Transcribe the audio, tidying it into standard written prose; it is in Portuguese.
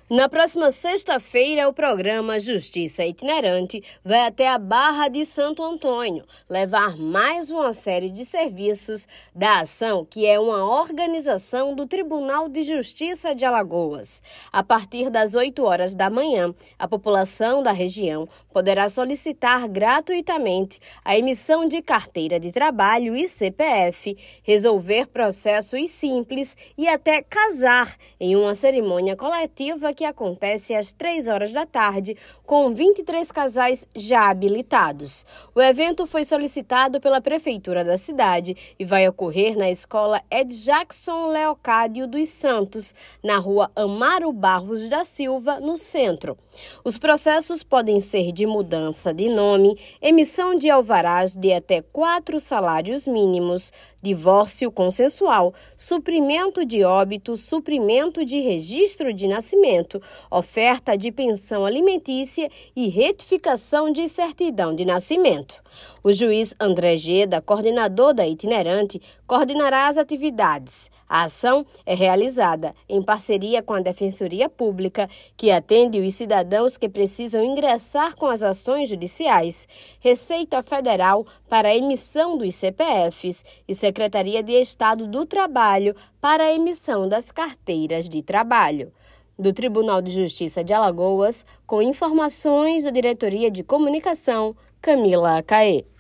Na próxima sexta-feira, o programa Justiça Itinerante vai até a Barra de Santo Antônio levar mais uma série de serviços da ação, que é uma organização do Tribunal de Justiça de Alagoas. A partir das 8 horas da manhã, a população da região poderá solicitar gratuitamente a emissão de carteira de trabalho e CPF, resolver processos simples e até casar em uma cerimônia coletiva que acontece às 3 horas da tarde, com 23 casais já habilitados. O evento foi solicitado pela Prefeitura da cidade e vai ocorrer na Escola Edjackson Leocádio dos Santos, na rua Amaro Barros da Silva, no centro. Os processos podem ser de mudança de nome, emissão de alvarás de até 4 salários mínimos, divórcio consensual, suprimento de óbito, suprimento de registro de nascimento, oferta de pensão alimentícia e retificação de certidão de nascimento. O juiz André Geda, coordenador da itinerante, coordenará as atividades. A ação é realizada em parceria com a Defensoria Pública, que atende os cidadãos que precisam ingressar com as ações judiciais, Receita Federal para a emissão dos CPFs e Secretaria de Estado do Trabalho para a emissão das carteiras de trabalho. Do Tribunal de Justiça de Alagoas, com informações da Diretoria de Comunicação, Camila Caê.